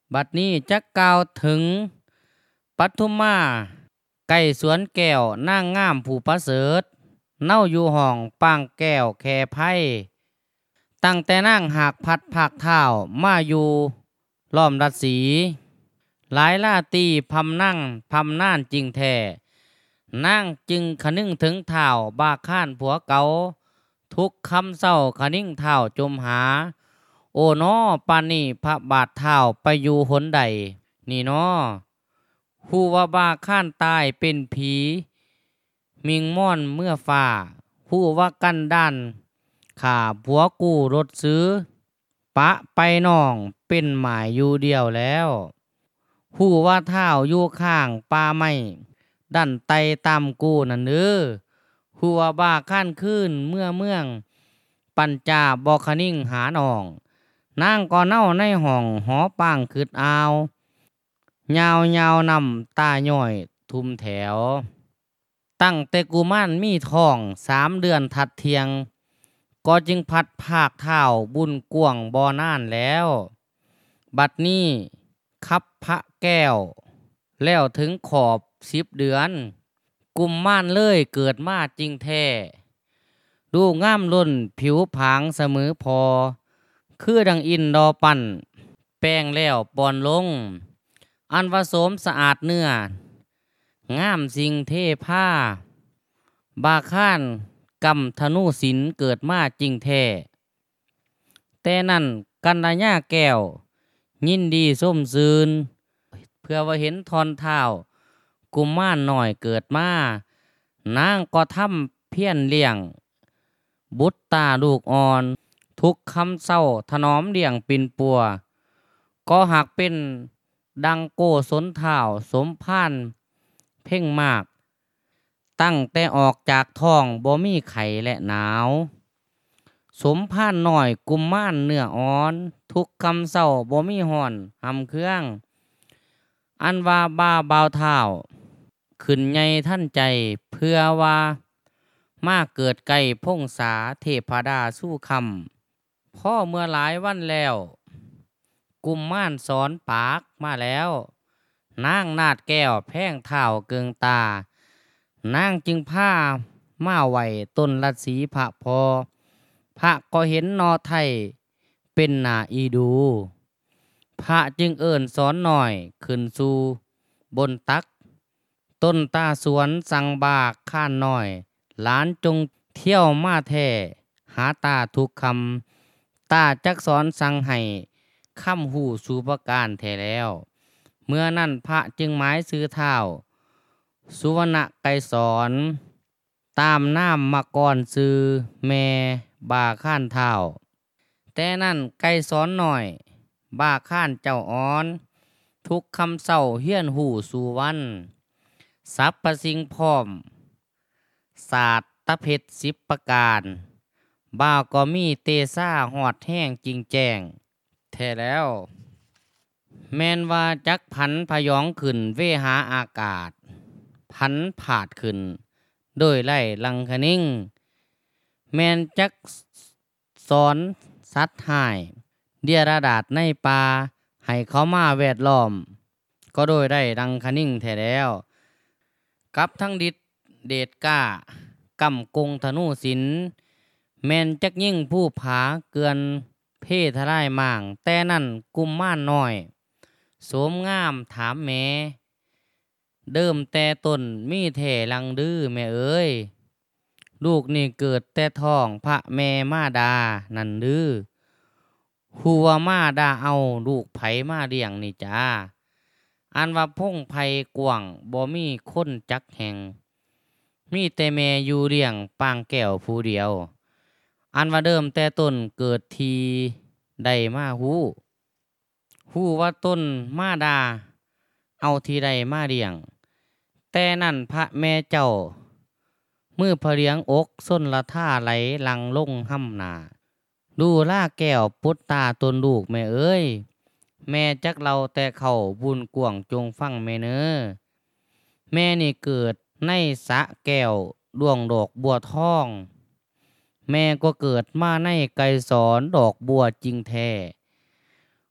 บัดนี้จักกล่าวถึงปัทุมมาไก่สวนแก้วนางงามผู้ประเสริฐเน่าอยู่ห้องปางแก้วแค่ไพ่ตั้งแต่นางหากพัดภาคเท้ามาอยู่ล้อมรัดสีหลายลาตีพำนั่งพำน่านจริงแท้นางจึงคะนึงถึงเท้าบาข้านผัวเก่าทุกคำเศร้าคะนิ่งเท้าจมหาโอ้นอปานนี่พระบาทเท้าไปอยู่หนใดนี่นอฮู้ว่าบาข้านตายเป็นผีมิงม่อนเมื่อฝ่าฮู้ว่ากันด้านข่าผัวกู้รถซื้อปะไปน้องเป็นหมายอยู่เดียวแล้วฮู้ว่าเท้าอยู่ข้างป่าไม้ดันไตตามกู้นั่นเด้อฮู้ว่าบาข้านคืนเมื่อเมืองปัญจาบ่คะนิ่งหาน้องนางก็เน่าในห้องหอปางคืดอาวยาวยาวนำตาย่อยทุมแถวตั้งแต่กุมารมีท้อง3 เดือนทัดเทียงก็จึงพัดภาคเท้าบุญกวงบ่อนานแล้วบัดนี้คับพระแก้วแล้วถึงขอบ10 เดือนกุมารเลยเกิดมาจริงแท้ดูงามล้นผิวผางเสมอพอคือดังอินดอปั่นแป้งแล้วปอนลงอันผสมสะอาดเนื้องามสิ่งเทผ้าบาข้านกำธนูศิลเกิดมาจริงแท้แต่นั่นกันดาญาแก้วยินดีส้มซืนเพื่อว่าเห็นทอนเท้ากุมารหน่อยเกิดมานางก็ทำเพี้ยนเลี้ยงบุตรตาลูกอ่อนทุกคำเศร้าถนอมเลี้ยงปินปัวก็หากเป็นดังโกสนเท้าสมพานเพ่งมากตั้งแต่ออกจากท้องบ่มีไข่และหนาวสมพานหน่อยกุมม่านเนื้ออ่อนทุกคำเศร้าบ่มีห่อนหำเครื่องอันว่าบ้าเบาเท้าขึ้นใหญ่ท่านใจเพื่อว่ามาเกิดไก่พงษาเทพดาสู้คำพ่อเมื่อหลายวันแล้วกุมม่านสอนปากมาแล้วนางนาดแก้วแพงเท้าเกิงตานางจึงผ้ามาไหวต้นลัดสีพระพอพระก็เห็นนอไทยเป็นหน้าอีดูพระจึงเอิ้นสอนหน่อยขึ้นสู่บนตักต้นตาสวนสังบากข้านหน่อยหลานจงเที่ยวมาแท่หาตาทุกคำตาจักสอนสั่งให้คำหูสู่ประการแท้แล้วเมื่อนั้นพระจึงหมายซื้อเท้าสุวรรณไกรสอนตามน้ำมาก่อนซื้อแม่บาข้านเท้าแต่นั่นไกรสอนหน่อยบาข้านเจ้าอ้อนทุกคำเศร้าเฮียนหูสู่วันสัพพสิ่งพร้อมศาสตร์ตะเพชร10 ประการบ่าวก็มีเตซ่าหอดแห้งจริงแจ้งแท้แล้วแม่นว่าจักพันพยองขึ้นเวหาอากาศพันผาดขึ้นโดยไล่ลังคนิ่งแม่นจักสอนสัตว์หายเดียระดาษในป่าให้เขามาแวดล้อมก็โดยได้ดังคนิ่งแท้แล้วกับทั้งดิดเดชก้ากำกงธนูศิลแม่นจักยิ่งผู้ผาเกือนเพทลายม่างแต่นั่นกุมม่านน้อยโสมงามถามแม่เดิมแต่ต้นมีแท่ลังดื้อแม่เอ้ยลูกนี่เกิดแต่ท้องพระแม่มาดานั่นดื้อหัวมาดาเอาลูกไผมาเลี้ยงนี่จ้าอันว่าพงไผกว่างบ่มีคนจักแห่งมีแต่แม่อยู่เลี้ยงปางแก้วผู้เดียวอันว่าเดิมแต่ต้นเกิดทีได้มาฮู้ว่าต้นมาดาเอาทีใดมาเลี้ยงแต่นั่นพระแม่เจ้ามือพะเลียงอกส้นละท่าไหลลังลงห้ำหนาดูล่าแก้วปุตตาตนลูกแม่เอ้ยแม่จักเราแต่เขาบุญกวงจงฟังแม่เน้อแม่นี่เกิดในสะแก้วดวงดอกบัวทองแม่ก็เกิดมาในไกรสอนดอกบัวจริงแท้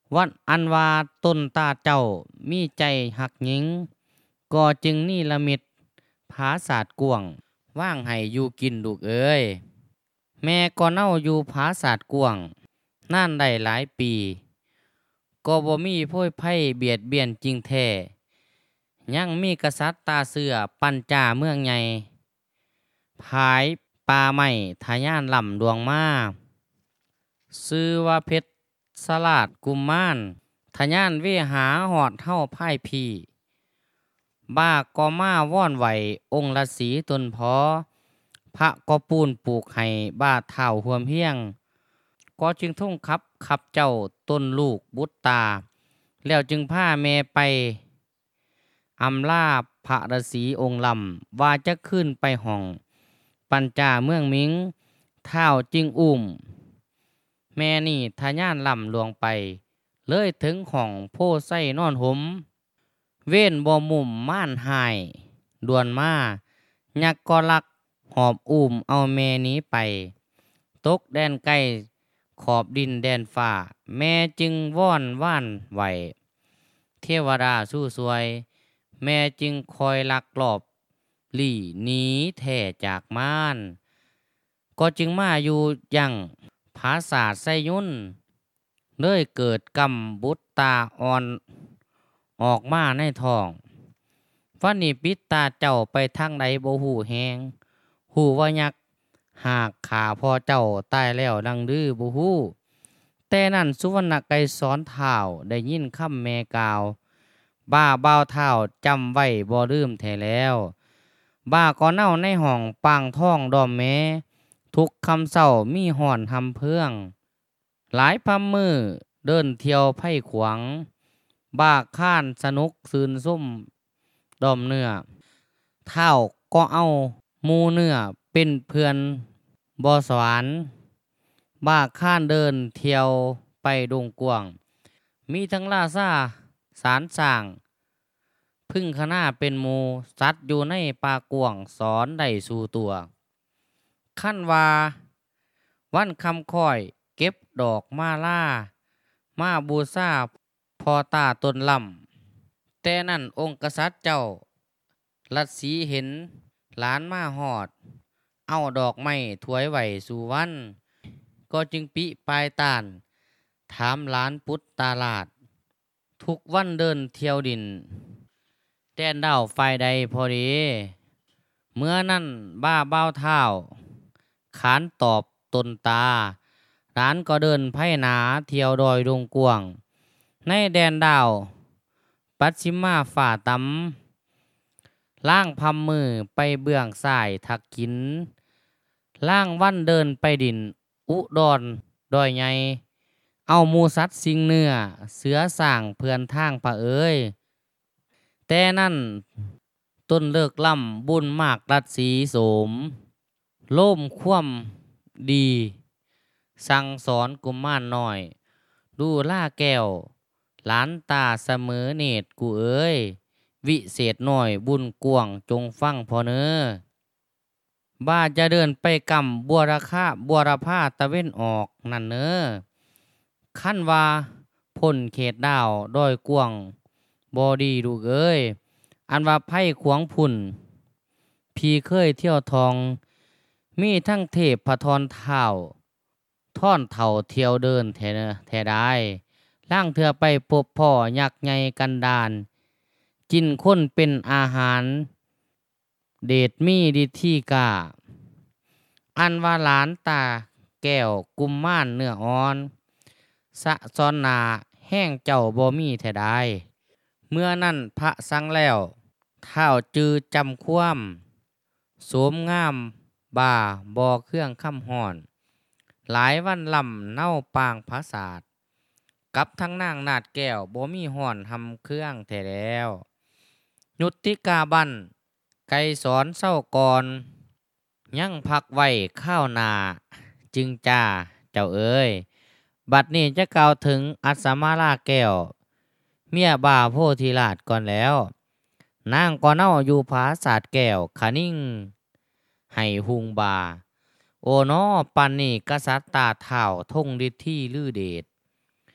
วันอันว่าต้นตาเจ้ามีใจหักหญิงก็จึงนี่ละมิตผาศาสตร์กวงว่างให้อยู่กินลูกเอ้ยแม่ก็เน่าอยู่ผาศาสตร์กวงน่านได้หลายปีก็บ่มีโพยไพ่เบียดเบียนจริงแท้ยังมีกษัตริย์ตาเสือปัญจาเมืองใหญ่ภายป่าไม้ทะยานลำดวงมาชื่อว่าเพชรสลาดกุมมารทะยานเวหาหอดเท่าพ่ายพีบ้าก็มาว่อนไหวองค์ละสีตนพอพระก็ปูนปลูกให้บ้าเท่าหวมเฮียงก็จึงทุ่งขับเจ้าต้นลูกบุตรตาแล้วจึงพาแม่ไปอำลาพระฤาษีองค์ลำว่าจะขึ้นไปห้องปัญจาเมืองมิงเท้าจึงอุ้มแม่นี่ทะยานลำลวงไปเลยถึงห้องโพไส้นอนหมเว้นบ่มุมม่านหายด่วนมายักษ์ก็ลักหอบอุ้มเอาแม่นี้ไปตกแดนไกลขอบดินแดนฟ้าแม่จึงว่อนว่านไหวเทวดาสู้สวยแม่จึงคอยลักลอบหลีหนีแท่จากม่านก็จึงมาอยู่ยังภาษาไซยุนเลยเกิดกรรมบุตรตาอ่อนออกมาในท้องฟันนี่ปิดตาเจ้าไปทางใดบ่หูแหงหูว่ายักษ์หากขาพ่อเจ้าตายแล้วดังดื้อบ่หูแต่นั่นสุวรรณไกรสอนเท้าได้ยินคำแม่กล่าวบ้าเบาเท้าจำไว้บ่ลืมแท้แล้วบ้าก็เน่าในห้องปางท้องดอมแม้ทุกคำเศร้ามีห่อนทำเพื่องหลายพัมมือเดินเที่ยวไพ่ขวางบ้าข้านสนุกซืนซุ่มดอมเนื้อเท้าก็เอามูเนื้อเป็นเพื่อนบ่สวรรค์บ้าข้านเดินเที่ยวไปดงกวางมีทั้งล่าซ่าสารสร้างพึ่งขนาเป็นหมูสัตว์อยู่ในป่ากวางสอนได้สู่ตัวขั้นว่าวันคำค่อยเก็บดอกมาล่ามาบูชาพอตาตนลำแต่นั่นองค์กษัตริย์เจ้าลัดสีเห็นหลานมาหอดเอาดอกไม้ถวยไหวสู่วันก็จึงปิปลายตานถามหลานพุทธตาลาดทุกวันเดินเที่ยวดินแดนดาวไฟใดพอดีเมื่อนั่นบ้าเบ้าเท้าขานตอบตนตาร้านก็เดินไพ่หนาเที่ยวดอยดงกวางในแดนดาวปัดชิมาฝ่าตำล่างพำมือไปเบื้องสายทักกินล่างวันเดินไปดินอุดรดอยใหญ่เอาหมูสัตว์สิงเนื้อเสือสร้างเพื่อนทางพระเอ้ยแต่นั่นต้นเลิกล่ำบุญมากรัดสีโสมโล่มคว่ำดีสั่งสอนกุมมารน้อยดูล่าแก้วหลานตาเสมอเนตรกูเอ้ยวิเศษหน่อยบุญกวงจงฟังพอเนอบ้าจะเดินไปกำบัวราคาบัวรพาตะเว้นออกนั่นเนอขั้นว่าพ่นเขตดาวดอยกวงบอดีดูเอ้ยอันว่าไพ่ขวงพุ่นพี่เคยเที่ยวทองมีทั้งเทพพทรเท้าท่อนเถ่าเที่ยวเดินแท้ได้ล่างเถื่อไปพบพ่อยักษ์ใหญ่กันดานกินคนเป็นอาหารเดชมีดิที่กาอันว่าหลานตาแก้วกุมม่านเนื้ออ่อนสะซ้อนนาแห้งเจ้าบ่มีแท้ได้เมื่อนั่นพระสังแล้วเท้าจือจำคว่ำโสมงามบ่าบ่อเครื่องค่ำห่อนหลายวันลำเน่าปางพระศาสตร์กับทั้งนางนาดแก้วบ่มีห่อนทำเครื่องแท้แล้วยุติกาบันไกสอนเศร้าก่อนยังพักไว้ข้าวนาจึงจ้าเจ้าเอ้ยบัดนี้จะกล่าวถึงอัศมาลาแก้วเมียบ่าโพธิราชก่อนแล้วนางก็เน่าอยู่ผาศาสตร์แก้วขานิ่งให้หุงบาโอน้อปันนี่กษัตริย์ตาเท่าทงฤทธิ์ที่ลือเดชไป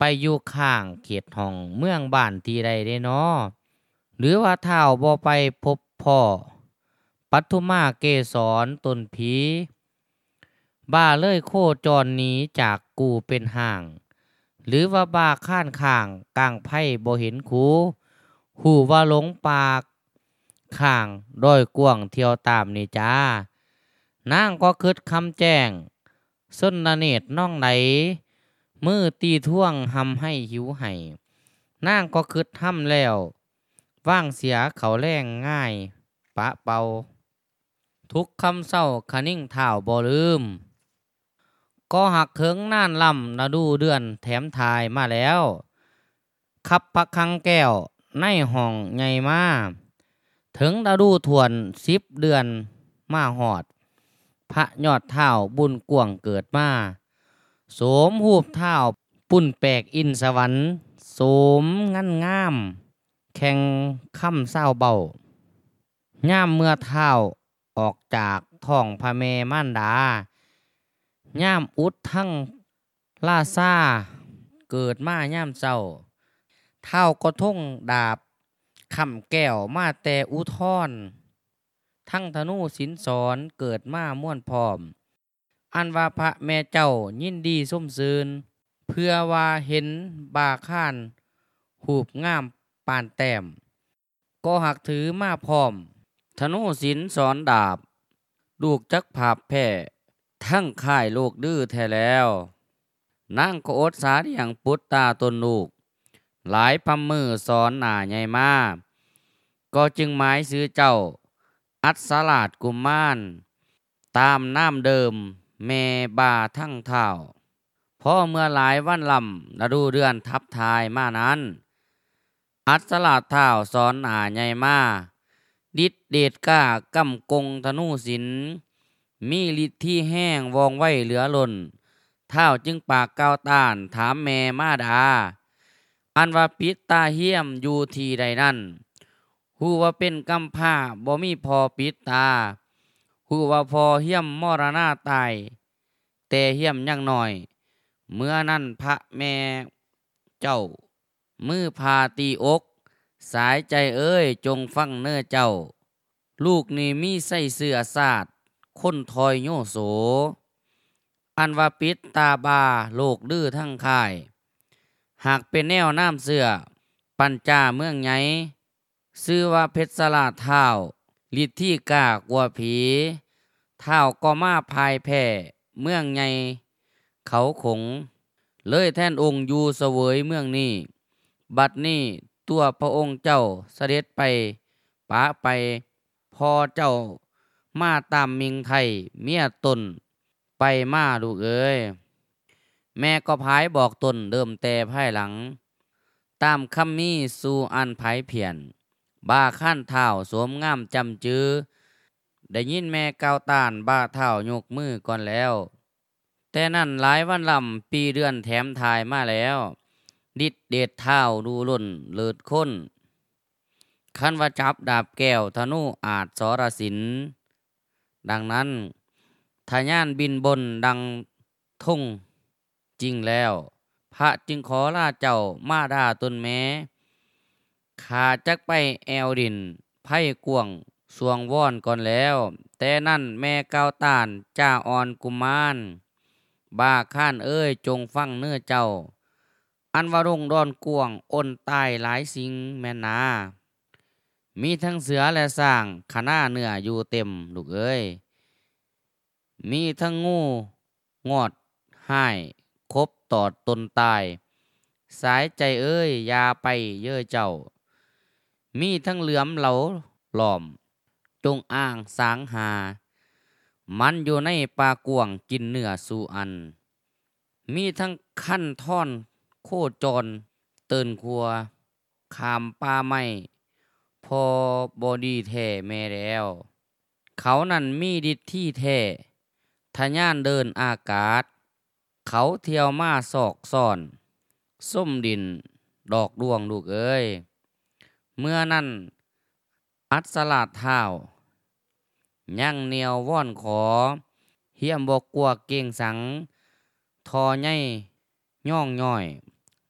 อยู่ข้างเขตห้องเมืองบ้านที่ใดเด้น้อหรือว่าท้าวบ่ไปพบพ่อปัทุมาเกสรตนผีบ้าเลยโคจรหนีจากกูเป็นห่าง หรือว่าบ้าข้านข้างกลางไพ่บ่เห็นคูหูว่าหลงปากข้างด้อยกวางเที่ยวตามนี่จ้านางก็คิดคำแจ้งส้นเนตรน้องไหนมือตีท่วงหำให้หิวให้นางก็คิดทำแล้วว่างเสียเขาแรงง่ายปะเป่าทุกคำเศร้าคะนิ่งเท่าบ่ลืมก็หักเคิงน่านลำนาดูเดือนแถมทายมาแล้วขับพักคังแก้วในห้องใหญ่มาถึงนาดูทวน10 เดือนมาหอดพระยอดเท้าบุญกวงเกิดมาโสมหูบเท้าปุ่นแปลกอินสวรรค์โสมงั้นงามแข่งค่ำเศร้าเบาย่ามเมื่อเท้าออกจากท้องพระเมม่านดาย่ามอุดทั้งลาซาเกิดมาย่ามเศร้าเท้าก็ท่งดาบคำแก้วมาแต่อุทรทั้งธนูสินสอนเกิดมาม่วนพร้อมอันว่าพระแม่เจ้ายินดีส้มซืนเพื่อว่าเห็นบาข้านหูบงามปานแต้มก็หักถือมาพร้อมธนูสินสอนดาบลูกจักภาพแพ่ทั้งค่ายโลกดื้อแท้แล้วนางก็อดสาเดียงปุตตาตนลูกหลายพำมือสอนหน้าใหญ่มาก็จึงหมายซื้อเจ้าอัศราชกุมารตามน้ำเดิมแม่บาทั้งเท่าพอเมื่อหลายวันลำฤดูเดือนทับทายมานั้นอัศราชเท่าสอนหน้าใหญ่มาดิดเดชก้ากำกงธนูศิลมีฤทธิ์ที่แห้งวองไว้เหลือล้นเท่าจึงปากก้าวต้านถามแม่มาดาอันว่าปิดตาเหี้ยมอยู่ที่ใดนั่นหูว่าเป็นกำพร้าบ่มีพอปิดตาหูว่าพอเหี้ยมมรณาตายแต่เหี้ยมยังน้อยเมื่อนั้นพระแม่เจ้ามือพาตีอกสายใจเอ้ยจงฟังเน้อเจ้าลูกนี่มีไส้เสื้อสาดคนทอยโยโสอันว่าปิดตาบาโลกดื้อทั้งค่ายหากเป็นแนวน้ำเสื้อปัญจาเมืองไงชื่อว่าเพชรสลาเท้าฤทธิ์ที่กล้ากว่าผีเท้าก็มาพายแผ่เมืองไงเขาขงเลยแท่นองค์อยู่เสวยเมืองนี้บัดนี้ตัวพระองค์เจ้าเสด็จไปป๋าไปพอเจ้ามาตามมิงไทยเมียตนไปมาลูกเอ้ยแม่ก็พายบอกตนเดิมแต่ภายหลังตามคำมีสู่อันไผเพียนบ้าขั้นเท้าสวมงามจำจื้อได้ยินแม่ก้าวตานบ้าเท้ายกมือก่อนแล้วแต่นั่นหลายวันลำปีเดือนแถมทายมาแล้วดิดเดชเท้าดูล่นเลิศค้นคันว่าจับดาบแก้วธนูอาจสรสินดังนั้นทะยานบินบนดังทุ่งจริงแล้วพระจึงขอลาเจ้ามาดาตนแม้ขาจักไปแอวดินไพ่กวงสวงว่อนก่อนแล้วแต่นั่นแม่ก้าวตานจ้าอ่อนกุมารบ้าข้านเอ้ยจงฟังเนื้อเจ้าอันว่ารงดอนกวงอ้นตายหลายสิ่งแม่นามีทั้งเสือและสร้างขนาเนื้ออยู่เต็มลูกเอ้ยมีทั้งงูงอดห้ายคบตอดตนตายสายใจเอ้ยยาไปเย่อเจ้ามีทั้งเหลือมเหลาหลอมจงอ้างสางหามันอยู่ในปลากวงกินเนื้อสู่อันมีทั้งขั้นท่อนโคจรเตินครัวขามป่าไม้พอบอดีแท้แม่แล้วเขานั่นมีดิทที่แท้ทะยานเดินอากาศเขาเที่ยวมาศอกซ่อนส้มดินดอกดวงลูกเอ้ยเมื่อนั้นอัศราชเท้ายังเหนียวว่อนขอเหี่ยมบอกกลัวเก่งสังทอใหญ่ย่องย่อย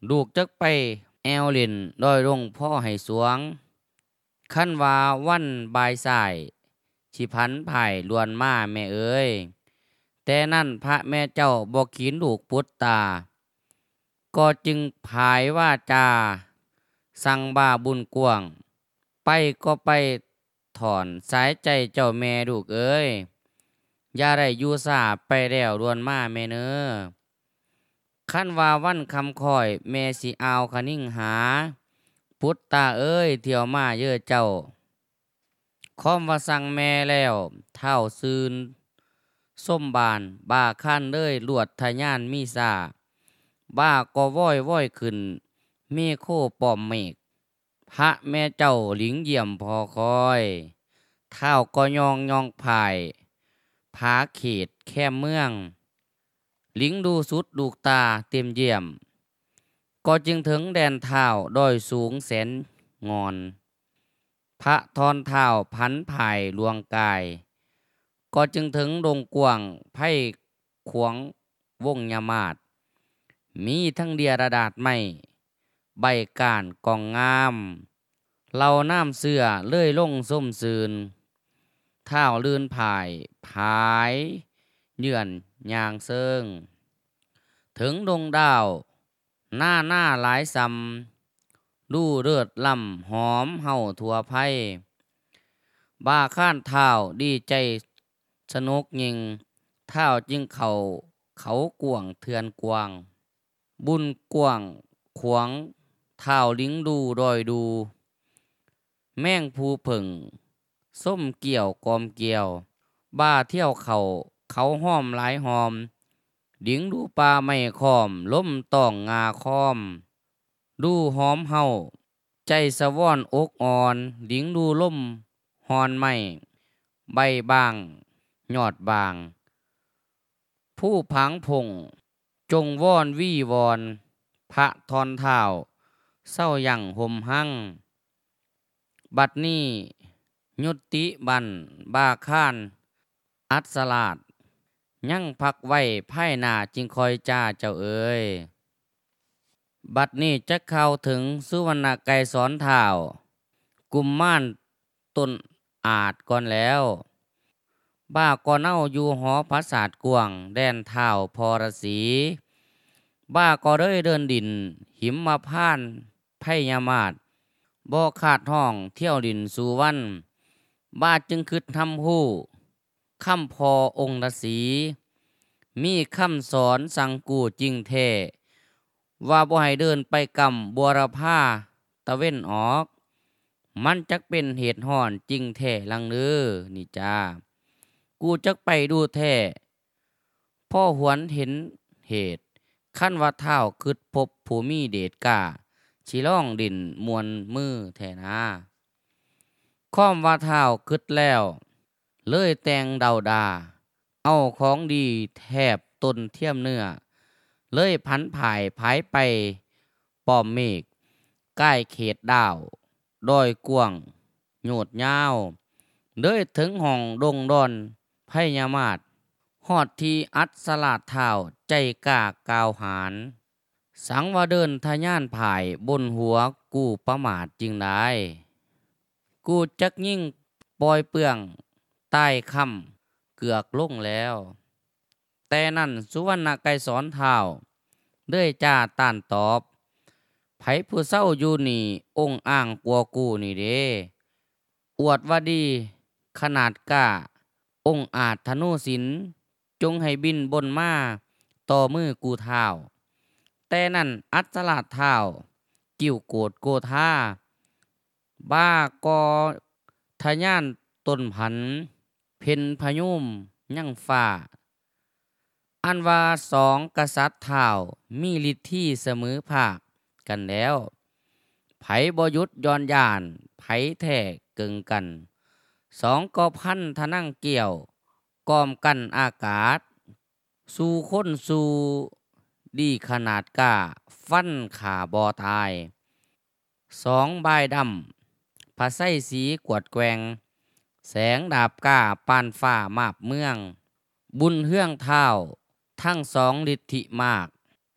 ลูกจักไปแอวเล่นดอยลงพ่อให้สวงคันว่าวันบ่ายสายสิพันไผ่ลวนมาแม่เอ้ยแต่นั่นพระแม่เจ้าบ่ขีนลูกปุตตาก็จึงผายว่าจาสั่งบ้าบุญกวางไปก็ไปถอนสายใจเจ้าแม่ลูกเอ้ยอย่าได้อยู่ซาไปแล้วลวนมาแม่เน้อคันว่าวันคำคอยแม่สิเอาคนิ่งหาพุทธาเอ้ยเที่ยวมาเยอะเจ้าคอมว่าสั่งแม่แล้วเท่าซืนส้มบานบ้าขั้นเลยลวดทะยานมีซาบ้าก็ว้อยขึ้นเมโคป้อมเมฆพระแม่เจ้าหลิงเยี่ยมพอคอยเท่าก็ยองภายผาเขตแค่เมืองหลิงดูสุดลูกตาเต็มเยี่ยมก็จึงถึงแดนเท้าดอยสูงแสนงอนพระทอนเท้าพันภายลวงกายก็จึงถึงดงกวางไพ่ขวงวงยามาดมีทั้งเดียระดาษไม่ใบก้านกองงามเหล่าน้ำเสื้อเลื่อยลงส้มซืนเท้าลื่นผายผายเยื่อนยางเซิงถึงดงดาวหน้าหลายซำดูเลือดลำหอมเห่าทั่วไพ่บ้าข้านเท้าดีใจสนุกยิงเท้าจึงเขากวงเทือนกวางบุญกวางขวงเท้าลิงดูดอยดูแม่งภูผึ่งส้มเกี่ยวกอมเกี่ยวบ้าเที่ยวเขาห้อมหลายหอมดิงดูปลาไม่คอมล้มต้องงาคอมดูหอมเฮาใจสะว่อนอกอ่อนดิงดูล่มหอนไม่ใบบางยอดบางผู้พังพงจงว่อนวี่วอนพระทอนเท้าเศร้ายั่งห่มหั่งบัดนี้ยุติบันบาข้านอัศลาดยังพักไว้ไพ่หน้าจึงคอยจ้าเจ้าเอ๋ยบัดนี้จะเข้าถึงสุวรรณไกรสอนเท้ากุมม่านต้นอาจก่อนแล้วบ้าก็เน่าอยู่หอพระศาสตร์กวงแดนเท้าพรสีบ้าก็เลยเดินดินหิมมาพานไพยามาดบ่ขาดห้องเที่ยวดินสู่วันบ้าจึงคิดทำหู้คำพอองค์ฤาษีมีคำสอนสั่งกูจริงแท้ว่าบ่ให้เดินไปกำบัวรพาตะเว้นออกมันจักเป็นเหตุห่อนจริงแท้ลังเด้อนี่จ้ากูจักไปดูแท้พ่อหวนเห็นเหตุขั้นว่าเท้าคิดพบผู้มีเดชกล้าชิล่องดินมวนมือแท้นาค้อมว่าเท้าคิดแล้วเลยแต่งเดาดาเอาของดีแทบตนเทียมเนื้อเลยพันผายไปป้อมเมฆใกล้เขตดาวดอยกวางโยดยาวเลยถึงห้องดงดอนไพยามาดฮอดที่อัดสลาดเท้าใจกล้ากาวหารสังว่าเดินทะยานผายบนหัวกูประมาทจริงได้กูจักยิ่งปล่อยเปลืองใต้คำเกือกลงแล้วแต่นั่นสุวรรณไกรสอนเท้าเด้ยจ้าต้านตอบไผผู้เศร้าอยู่นี่องค์อ้างกลัวกูนี่เด้อวดว่าดีขนาดกล้าองค์อาจธนูศิลป์จงให้บินบนมาต่อมือกูเท้าแต่นั่นอัศลาดเท้ากิ้วโกดโกธาบ้ากอทะยานต้นพันเพ็ญพยุมยั่งฟ้าอันว่าสองกษัตริย์เท้ามีฤทธิ์ที่เสมอภาคกันแล้วไผบ่หยุดย้อนยานไผแท้เกิงกันสองก็พันทะนั่งเกี่ยวกอมกันอากาศสู่คนสู่ดีขนาดกล้าฟันขาบ่ตายสองบายดำผาไส้สีกวดแกงแสงดาบกล้าปานฟ้ามาบเมืองบุญเฮืองเท้าทั้งสองฤทธิมาก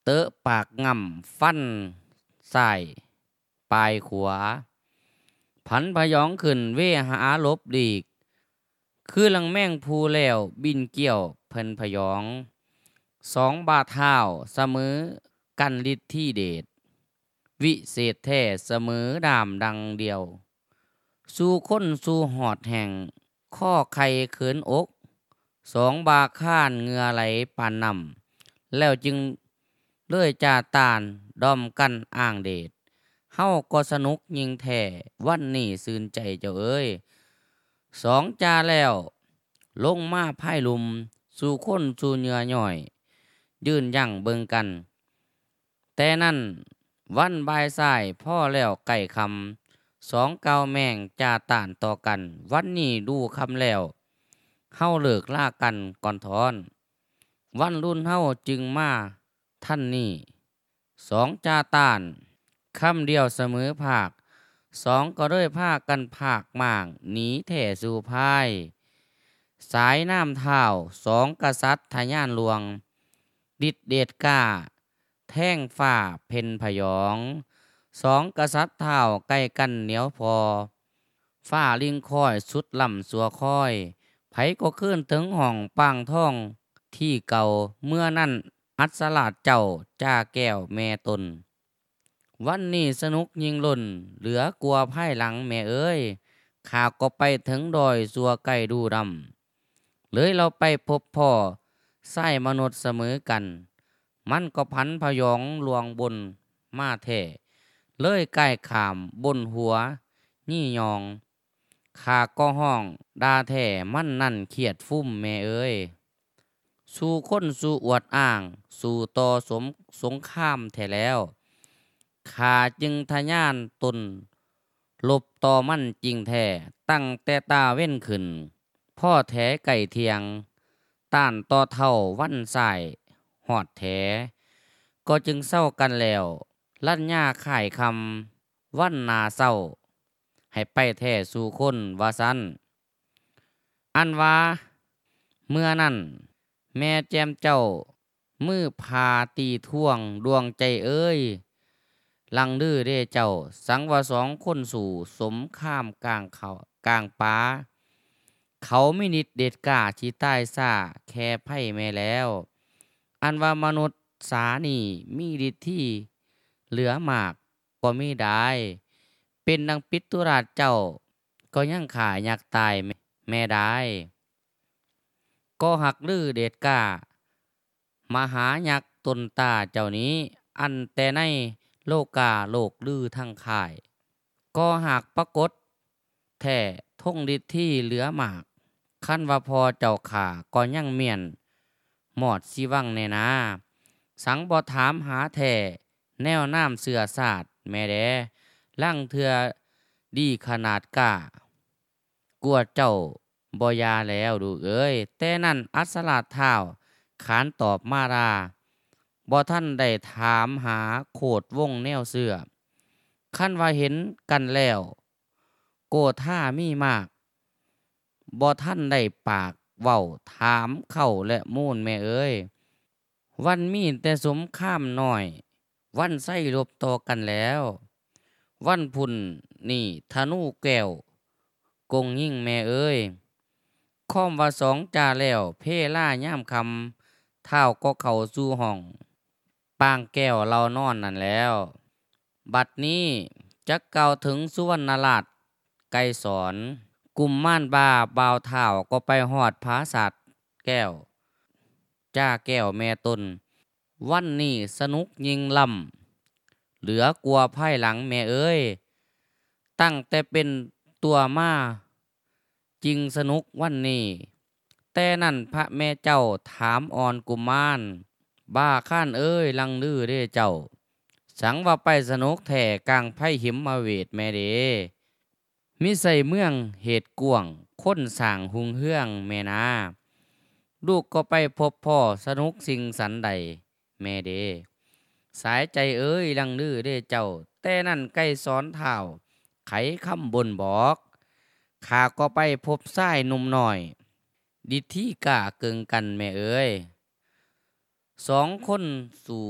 เตอะปากง่ำฟันซ้ายปลายขวาผันพยองขึ้นเวหาลบดีกคือลังแม่งภูแล้วบินเกี่ยวเพิ่นพยองสองบาเท้าเสมอกันฤทธิ์ที่เดชวิเศษแท้เสมอดามดังเดียวสู่คนสู่หอดแห่งข้อไข่เขินอกสองบาข้านเหงือไหลปานนำแล้วจึงเลื่อยจ่าตานดอมกันอ้างเดชเฮาก็สนุกยิงแท้วันนี้ซื่นใจเจ้าเอ้ยสองจ่าแล้วลงมาพ่ายลุมสู่คนสู่เหงื่อหน่อยยืนยั่งเบิงกันแต่นั่นวันบายสายพ่อแล้วไก่คำสองเกาแม่งจ่าต่านต่อกันวันนี้ดูคำแล้วเฮาเลิกล่ากันก่อนทอนวันรุ่นเฮาจึงมาท่านนี่สองจ่าต่านคำเดียวเสมอภาคสองก็เลยพากันภาคมากหนีแถ่สู่พายสายน้ำเท้าสองกษัตริย์ทะยานหลวงดิดเดชกล้าแท่งฝ่าเพ่นพยองสองกษัตริย์เท้าใกล้กันเหนียวพอฝ้าลิงคอยสุดลำสัวคอยไผก็ขึ้นถึงห้องปางท่องที่เก่าเมื่อนั้นอัศราชเจ้าจ้าแก้วแม่ตนวันนี้สนุกยิงล่นเหลือกลัวไพ่หลังแม่เอ้ยข้าก็ไปถึงดอยสัวไก่ดูดำเลยเราไปพบพ่อไส้มนุษย์เสมอกันมันก็พันพยองลวงบนมาแท่เลยใกล้ขามบนหัวนี่ยองข้าก็ห้องดาแท่มันนั่นเขียดฟุ้มแม่เอ้ยสู่คนสู่อวดอ้างสู่ต่อสงครามแท้แล้วข้าจึงทะยานตนลบต่อมันจริงแท้ตั้งแต่ตาเว้นขึ้นพ่อแท้ไก่เทียงต้านต่อเท่าวันสายหอดแท้ก็จึงเศร้ากันแล้วลั่นย่าข่ายคำวันนาเศร้าให้ไปแท้สู่คนว่าสั้นอันว่าเมื่อนั้นแม่แจมเจ้ามือพาตีท่วงดวงใจเอ้ยลังดื้อเด้เจ้าสังว่าสองคนสู่สมข้ามกลางเขากลางป่าเขาไม่นิดเด็ดกล้าที่ใต้ซ่าแค่ไพ่แม่แล้วอันว่ามนุษย์สานี่มีฤทธิ์ที่เหลือมากก็ไม่ได้เป็นดังปิตุราชเจ้าก็ยังขาอยากตายแม่ได้ก็หักลือเด็ดกล้ามหายักษ์ตนตาเจ้านี้อันแต่ในโลกาโลกลือทั้งข่ายก็หากปรากฏแท้ทงฤทธิ์ที่เหลือมากคันว่าพอเจ้าขาก็ยังเมียนหมอดสิวังแน่นาสังบ่ถามหาแท้แนวน้ำเสือศาสตร์แม่แดลั่งเถือดีขนาดกล้ากลัวเจ้าบ่ยาแล้วดูเอ้ยแต่นั่นอัศราชเท้าขานตอบมาราบ่ท่านได้ถามหาโคดวงแนวเสือขั้นว่าเห็นกันแล้วโกท่ามีมากบ่ท่านได้ปากเว้าถามเข้าและมูนแม่เอ้ยวันมีแต่สมข้ามหน่อยวันไส้รบต่อกันแล้ววันพุ่นนี่ธนูแก้วกงยิ่งแม่เอ้ยค้อมว่าสองจ่าแล้วเพล่าย่ามคำเท้าก็เข้าสู่ห้องปางแก้วเรานอนนั่นแล้วบัดนี้จักเก่าถึงสุวรรณราชไกรสอนกลุ่มม่านบาบ่าวเท้าก็ไปหอดผาสัตว์แก้วจ้าแก้วแม่ตนวันนี้สนุกยิงลำเหลือกลัวไพ่หลังแม่เอ้ยตั้งแต่เป็นตัวมาจริงสนุกวันนี้แต่นั่นพระแม่เจ้าถามอ่อนกุมารบ้าข้านเอ้ยลังลือเด้เจ้าสังว่าไปสนุกแท่กลางไพ่หิมมาเวทแม่เดมิใส่เมืองเหตุกวงค้นสร้างหุงเฮืองแม่นาลูกก็ไปพบพ่อสนุกสิ่งสันใดแม่เดสายใจเอ้ยลังลือเด้เจ้าแต่นั่นใกล้สอนเท้าไขคำบนบอกข้าก็ไปพบชายหนุ่มหน่อยดิที่กล้าเกิงกันแม่เอ้ยสองคนสู่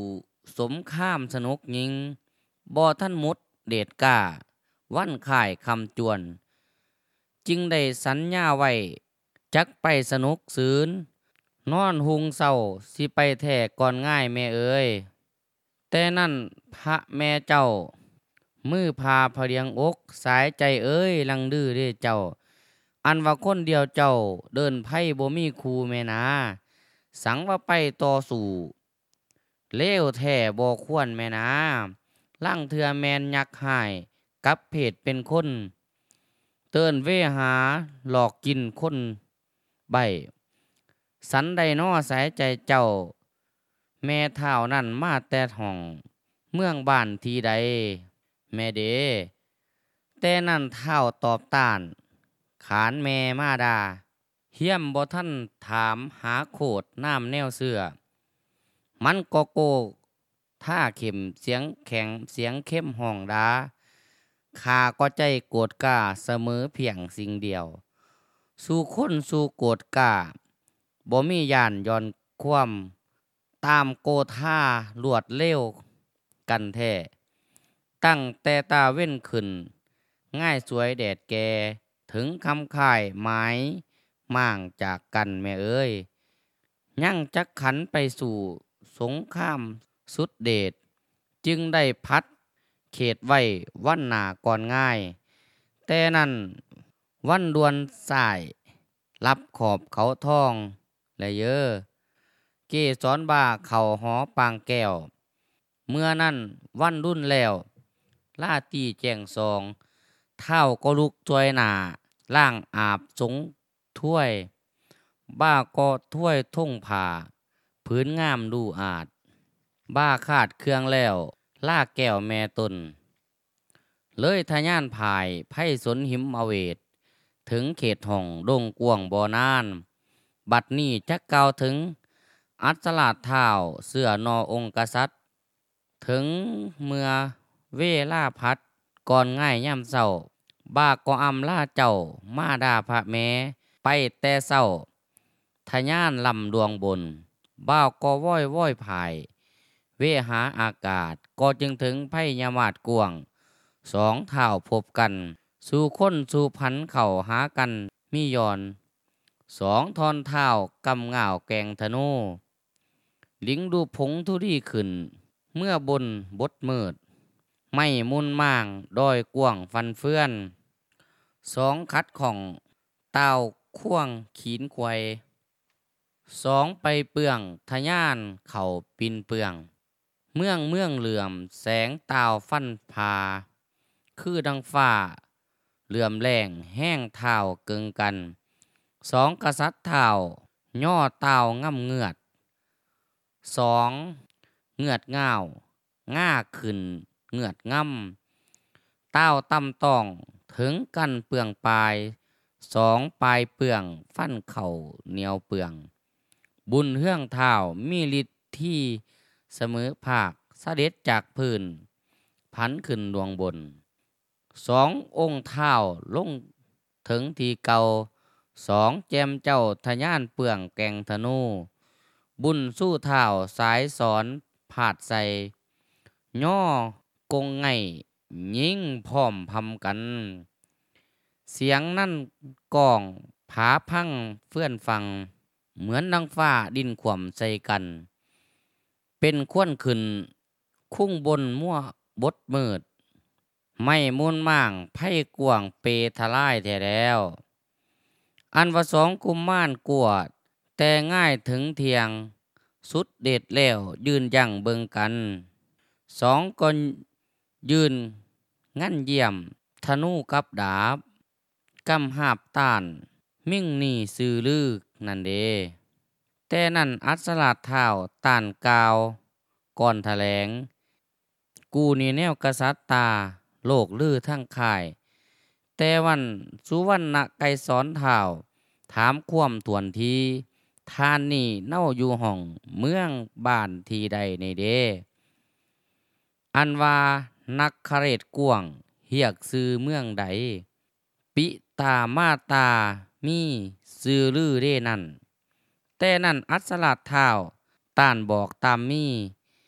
สมข้ามสนุกยิงบ่ท่านมุดเดชกล้าวันข่ายคำจวนจึงได้สัญญาไว้จักไปสนุกซืนนอนหุงเศร้าสิไปแท่ก่อนง่ายแม่เอ๋ยแต่นั่นพระแม่เจ้ามือพาเพรียงอกสายใจเอ้ยลังดื้อเด้เจ้าอันว่าคนเดียวเจ้าเดินไพ่บ่มีครูแม่นาสังว่าไปต่อสู่เลวแท้บ่ควรแม่นาล่างเทือแมนยักหายกับเพศเป็นคนเตือนเวหาหลอกกินคนใบสันใดน้อสายใจเจ้าแม่เท่านั่นมาแต่ห้องเมืองบ้านทีใดแม่เดแต่นั่นเท่าตอบต้านขานแม่มาดาเฮียมบ่ท่านถามหาโคดน้ำแนวเสือมันก็โกท่าเข็มเสียงแข็งเสียงเข้มห้องดาข้าก็ใจโกรธกล้าเสมอเพียงสิ่งเดียวสู่คนสู่โกรธกล้าบ่มีย่านย้อนความตามโกธารวดเร็วกันแท้ตั้งแต่ตาเว้นขึ้นง่ายสวยแดดแกถึงคำข่ายหมายม่างจากกันแม่เอ้ยยังจักขันไปสู่สงครามสุดเดชจึงได้พัดเขตไว้วันหนาก่อนง่ายแต่นั้นวันดวนสายรับขอบเขาทองและเยอะเกสรบ่าเขาหอปางแก้วเมื่อนั้นวันรุ่นแล้วลาตีแจ้งซองเท่าก็ลุกจวยหนาล่างอาบสงถ้วยบ้าก็ถ้วยทุ่งผ่าพื้นงามดูอาจบ้าขาดเครื่องแล้วล่าแก้วแม่ตนเลยทะยานภายไพ่สนหิมอเวทถึงเขตห้องดงกวงบ่อนานบัดนี้จักเก่าถึงอัศราชเท้าเสื้อนอองค์กษัตริย์ถึงเมื่อเวลาพัดก่อนง่ายย่ำเศร้าบ้าก็อำล่าเจ้ามาดาพระแม้ไปแต่เศร้าทะยานลำดวงบนบ้าวก็ว้อยภายเวหาอากาศก็จึงถึงไพยามาดกวงสองเท้าพบกันสู่คนสู่พันเข่าหากันมียอนสองทอนเท้ากำง่าวแกงธนูลิงดูผงทุรีขึ้นเมื่อบนบดมืดไม่มุนม่างดอยกวงฟันเฟื่อนสองคัดของเต้าข่วงขีนควายสองไปเปื่องทะยานเข่าปินเปื่องเมืองเหลื่อมแสงตาวฟันพาคือดังฟ้าเหลื่อมแรงแห้งเท้าเกิงกันสองกษัตริย์เท้าย่อเต้าง่ำเงือดสองเงือดง่าวง่าขึ้นเงือดง่ำเต้าต่ำต้องถึงกันเปลืองปลายสองปลายเปลืองฟันเข่าเหนียวเปลืองบุญเฮืองเท้ามีฤทธิ์ที่เสมอภาคเสด็จจากพื้นพันขึ้นดวงบนสององค์เท้าลงถึงทีเก่าสองแจมเจ้าทะยานเปลืองแกงธนูบุญสู้เท้าสายสอนผาดใส่ย่อกงไงยิงพร้อมพำกันเสียงนั่นกองผาพังเฟื่อนฟังเหมือนดังฟ้าดินขว่ำใส่กันเป็นควนขึ้นคุ้งบนมั่วบดมืดไม่มุนม่างไพ่กวงเปทลายแท้แล้วอันว่าสองกุมม่านกวดแต่ง่ายถึงเทียงสุดเด็ดแล้วยืนยั่งเบิงกันสองก็ยืนงั้นเยี่ยมธนูกับดาบกำหาบต้านมิ่งนี่ซื้อลือนั่นเดแต่นั่นอัศราชเท้าต้านกาวก่อนแถลงกูนี่แนวกษัตริย์ตาโลกลือทั้งค่ายแต่วันสุวรรณไกรสอนเท้าถามความทวนทีทานนี่เน่าอยู่ห้องเมืองบ้านทีใดในเดอันว่านักคเรศกวงเฮียกซื้อเมืองใดปิตามาตามีซื้อลือเด้นั่นแต่นั่นอัศราชเท้าต้านบอกตามมี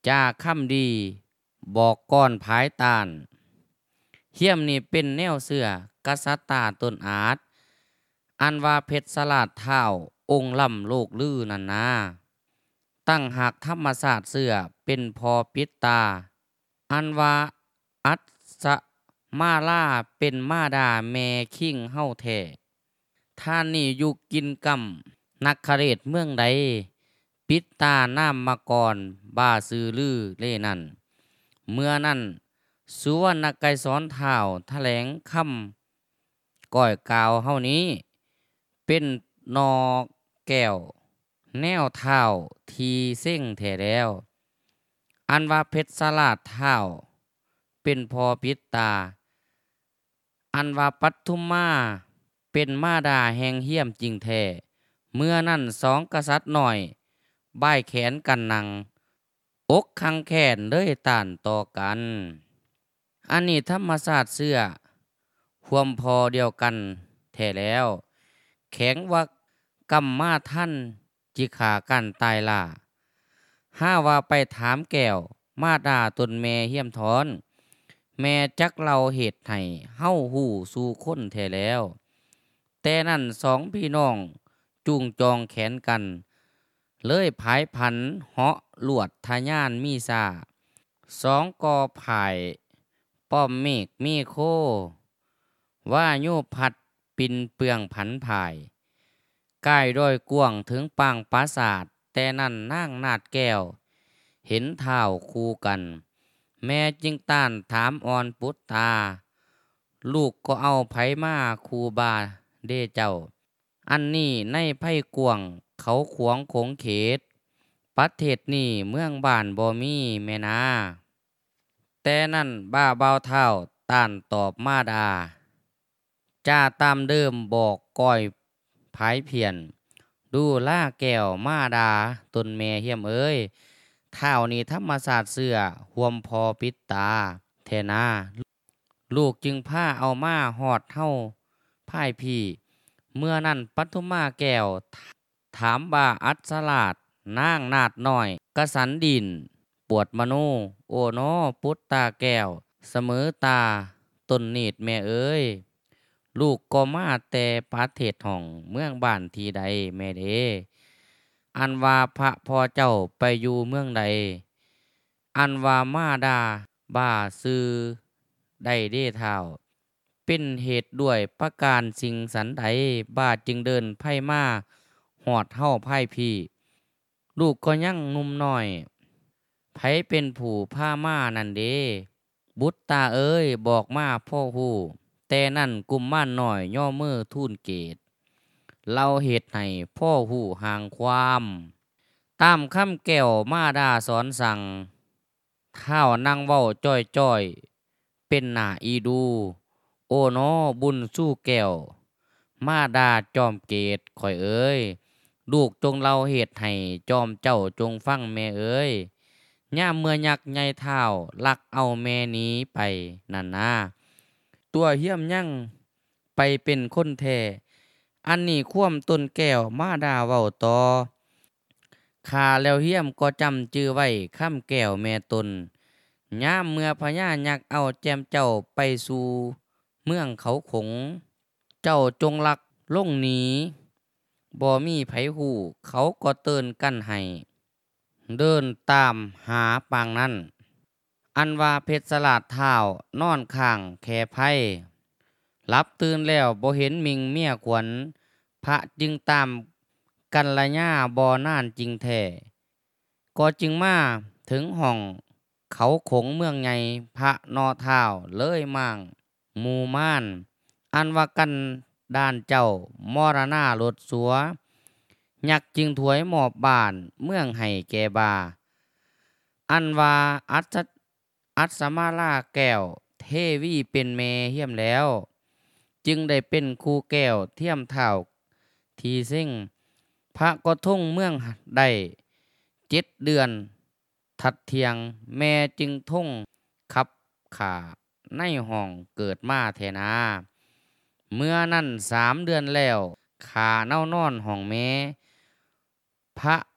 จาคำดีบอกก้อนผายตานเฮียมนี่เป็นแนวเสือกษัตริย์ตาตนอาจอันว่าเพชรสลาดเท้าองค์ล่ำโลกลือนันนาตั้งหากธรรมศาสตร์เสือเป็นพอปิดตาอันว่าอัศมาลาเป็นมาดาแม่คิงเฮาแท้ท่านนี่อยู่กินกำนักคเรศเมืองใดปิดตาน้ำมาก่อนบ้าซื้อลือเล่นั่นเมื่อนั้นสุวรรณไกรสอนเท้าแถลงคำก้อยกาวเฮานี้เป็นนอแก้วแนวเท้าทีเส้งแท้แล้วอันว่าเพชรสลาดเท้าเป็นพอปิดตาอันว่าปัทุมมาเป็นมาดาแห่งเฮียมจริงแท้เมื่อนั้นสองกษัตริย์หน่อยบ่ายแขนกันนังอกคังแขนเลยต้านต่อกันอันนี้ธรรมศาสตร์เสื้อห่วมพอเดียวกันแท้แล้วแข็งว่ากำมาท่านจิขากันตายล่าห้าว่าไปถามแก้วมาดาตนแม่เฮียมทอนแม่จักเราเหตุให้เฮาหู้สู่คนแท้แล้วแต่นั่นสองพี่น้องจูงจองแขนกันเลยผายผันเหาะลวดทะยานมีซาสองกอผายป้อมเมฆมีโคว่าโยพัดปินเปืองผันผายกายด้อยกวงถึงปางปราสาทแต่นั่นนางนาดแก้วเห็นเท้าคู่กันแม่จึงต้านถามอ่อนปุตตาลูกก็เอาไผมาคูบาเด้เจ้าอันนี้ในไพ่กวงเขาขวงคงเขตประเทศนี่เมืองบ้านบ่มีแม่นาแต่นั่นบ้าเบาเท่าต้านตอบมาดาจ้าตามเดิมบอกก้อยผายเพียนดูล่าแก้วมาดาตนแม่เฮียมเอ้ยเท่านี้ธรรมศาสตร์เสือห่วมพอปิดตาเทนาลูกจึงผ้าเอามาหอดเท่าพ่ายพี่เมื่อนั้นปัทุมาแก้วถามบาอัศราชนางนาดหน่อยกสันดินปวดมโนโอโนปุตตาแก้วเสมอตาตนนีดแม่เอ้ยลูกก็มาแต่ประเทศห้องเมืองบ้านทีใดแม่เด้อันว่าพระพ่อเจ้าไปอยู่เมืองใดอันว่ามาดาบ้าซื้อได้เด้เท่าเป็นเหตุด้วยประการสิ่งสันใดบาดจึงเดินไพ่มาหอดเท่าไพ่พี่ลูกก็ยังหนุ่มน้อยไผเป็นผู้ผ้ามานั่นเด้บุตรตาเอ้ยบอกมาพ่อหูแต่นั่นกุมม่านหน่อยย่อมือทูนเกตเราเหตุให้พ่อหูห่างความตามคำแก้วมาดาสอนสั่งเท้านั่งเว้าจ้อยเป็นหน้าอีดูโอ้นอบุญสู้แก้วมาดาจอมเกตข่อยเอ้ยลูกจงเล่าเหตุให้จอมเจ้าจงฟังแม่เอ้ยย่ามเมื่อยักษ์ใหญ่เท้าลักเอาแม่นี้ไปนั่นนะตัวเหี้ยมยั่งไปเป็นคนแท้อันนี้คว่ำต้นแก้วมาดาเว้าต่อข้าแล้วเหี้ยมก็จำจื้อไว้คำแก้วแม่ตนย่ามเมื่อพญายักษ์เอาแจมเจ้าไปสู่เมืองเขาขงเจ้าจงลักลงหนีบ่มีไผหูเขาก็เตือนกันให้เดินตามหาปางนั้นอันว่าเพชรสลาดเท้านอนข้างแค่ไพ่หลับตื่นแล้วบ่เห็นมิงเมียขวัญพระจึงตามกันละญ่าบ่อนานจริงแท้ก็จึงมาถึงห้องเขาขงเมืองใหญ่พระนอเท้าเลยมั่งหมู่ม่านอันว่ากันด้านเจ้ามรณาลดสัวยักษ์จึงถวยหมอบบ้านเมืองให้แก่บาอันว่าอัศมาลาแก้วเทวีเป็นเมเฮียมแล้วจึงได้เป็นครูแก้วเทียมเท่าทีเส้งพระก็ทุ่งเมืองได้7 เดือนถัดเทียงแม่จึงทุ่งขับขาในห้องเกิดมาแทนาเมื่อนั้น3 เดือนแล้วขาเน่านอนห้องแม่พระพ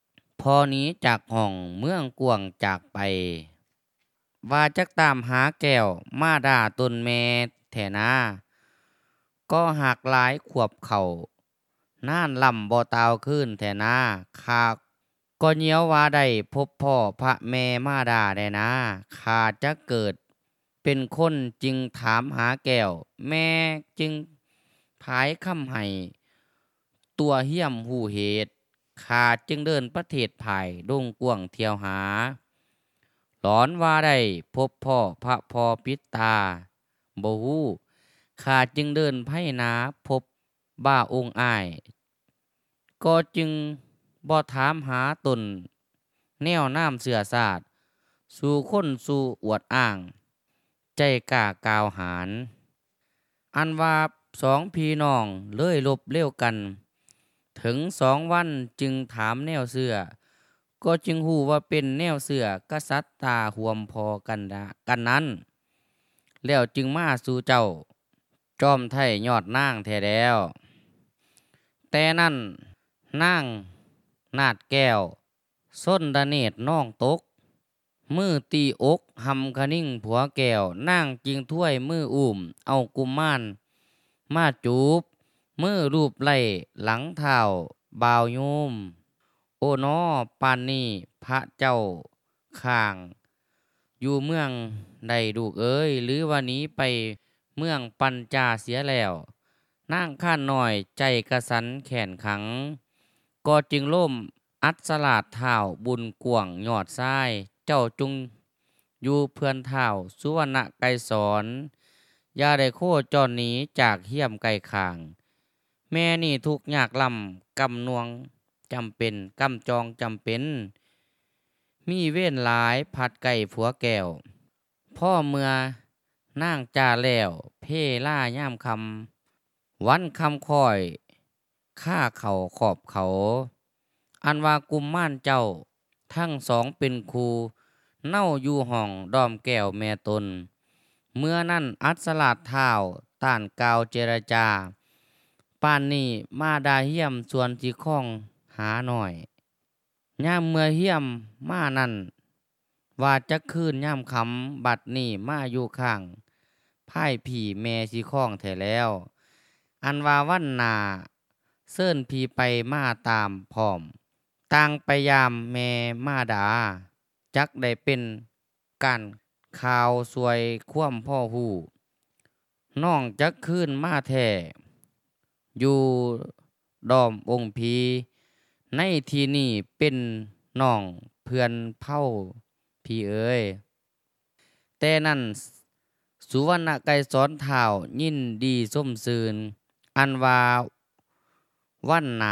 พอหนีจากห้องเมืองกวางจากไปว่าจักตามหาแก้วมาด่าตนแม่แท่นาก็หักหลายขวบเขาน่านลำบ่ตาวขึ้นแท่นาคาก็เหี้ยวว่าได้พบพ่อพระแม่มาด่าได้นะข้าจะเกิดเป็นคนจึงถามหาแก้วแม่จึงพายคำให้ตัวเหี้ยมหูเหตุข้าจึงเดินประเทศภายดงกวางเที่ยวหาหลอนว่าได้พบพ่อพระพอปิดตาบ่ฮู้ข้าจึงเดินไพ่นาพบบ้าองค์อ้ายก็จึงบ่ถามหาตนแนวน้ำเสือศาสตร์สู่คนสู่อวดอ้างใจกล้ากล่าวหารอันว่าสองพี่น้องเลยลบเลี้ยวกันถึง2 วันจึงถามแนวเสือก็จึงหู้ว่าเป็นแนวเสือกษัตริย์ตาห่วมพอกันนั้นแล้วจึงมาสู่เจ้าจอมไทยยอดนางแท้แล้วแต่นั่นนางนาดแก้วส้นดาเนตรน้องตกมือตีอกหำคะนิ่งผัวแก้วนางจิงถ้วยมืออุ่มเอากุมมารมาจูบมือรูปไหล่หลังเท้าบ่าวโยมโอ้นอปานนี้พระเจ้าข้างอยู่เมืองใดดูกเอ้ยหรือว่านี้ไปเมืองปัญจาเสียแล้วนางข้านหน่อยใจกระสันแขนขังก็จึงล่มอัศลาดเท้าบุญกวงยอดทรายเจ้าจุงอยู่เพื่อนเท้าสุวรรณไกรสอนอย่าได้โคจรหนีจากเหี้ยมไกลข่างแม่นี่ทุกยากลำกำนวงจำเป็นกำจองจำเป็นมีเว้นหลายผัดไก่ผัวแก้วพ่อเมื่อนางจ่าแล้วเพล่าย่ามคำวันคำคอยฆ่าเขาขอบเขาอันว่ากุมม่านเจ้าทั้งสองเป็นครูเน่าอยู่ห้องดอมแก้วแม่ตนเมื่อนั่นอัศลาดเท้าต้านกาวเจรจาป่านนี้มาดาเหี้ยมส่วนสีข้องหาหน่อยย่ามเมื่อเหี้ยมมานั่นว่าจะคืนย่ามคำบัดนี้มาอยู่ข้างพ่ายผีแม่สีข้องแท้แล้วอันว่าวันนาเซิ่นพีไปมาตามพร้อมต่างไปยามแม่มาดาจักได้เป็นการข่าวสวยคว่ำพ่อหูน้องจักคืนมาแท้อยู่ดอมองค์พีในที่นี่เป็นน้องเพื่อนเผ่าพี่เอ๋ยแต่นั่นสุวรรณไกรสอนเท้ายินดีส้มซืนอันว่าวันนา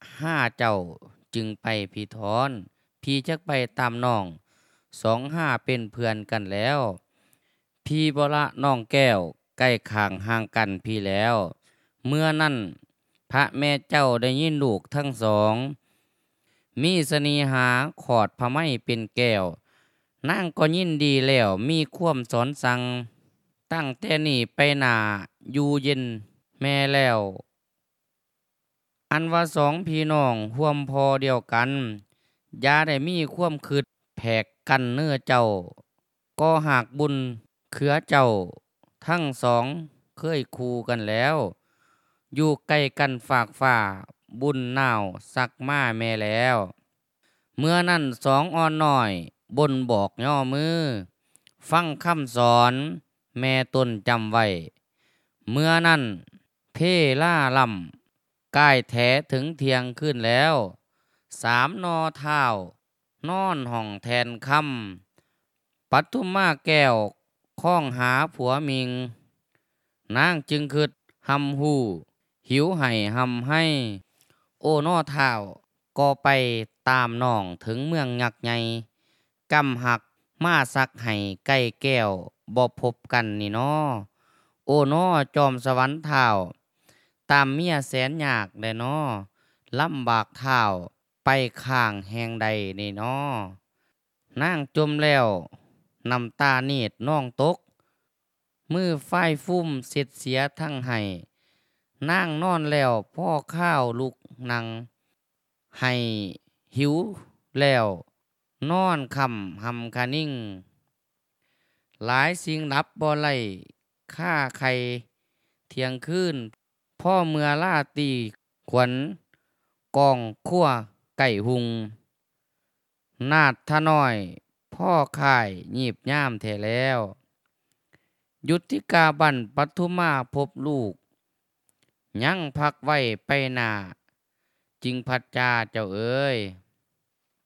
5 เจ้าจึงไปพี่ทอนพี่จักไปตามน้อง25เป็นเพื่อนกันแล้วพี่บ่ละน้องแก้วใกล้ข้างห่างกันพี่แล้วเมื่อนั้นพระแม่เจ้าได้ยินลูกทั้งสองมีเสน่หาขอดพระไม้เป็นแก้วนางก็ยินดีแล้วมีความสอนสั่งตั้งแต่นี้ไปหน้าอยู่เย็นแม่แล้วอันว่าสองพี่น้องร่วมพอเดียวกันอย่าได้มีความคิดแผกกันเนื้อเจ้าก็หากบุญเขือเจ้าทั้งสองเคยคู่กันแล้วอยู่ใกล้กันฝากฝ่าบุญน่าวสักมาแม่แล้วเมื่อนั้นสองอ่อนน้อยบนบอกย่อมือฟังคำสอนแม่ตนจำไว้เมื่อนั้นเพล่าลำกายแท้ถึงเที่ยงขึ้นแล้ว3 นอเท้านอนห้องแทนคำปัทุมมาแก้วข้องหาผัวมิงนางจึงคิดหำหูหิวให้หำให้โอ้นอเท้าก็ไปตามน้องถึงเมืองยักษ์ใหญ่กำหักมาสักให้ใกล้แก้วบ่พบกันนี่น้อโอ้น้อจอมสวรรค์เท้าตามเมียแสนยากได้น้อลำบากเท้าไปข้างแห่งใดนี่น้อนางจมแล้วน้ำตาเนตรน้องตกมือไฟฟุ้มเสียดเสียทั้งให้นางนอนแล้วพ่อข้าวลุกนั่งให้หิวแล้วนอนคำหำคานิ่งหลายสิ่งนับบ่ไหลค่าใครเที่ยงคืนพ่อเมื่อลาตีขวัญกองขั้วไก่หุงนาดทะน้อยพ่อข่ายยีบย่ามแท้แล้วยุทธิกาบันปัทุมาพบลูกยังพักไว้ไปหนาจิงพัดจาเจ้าเอ๋ย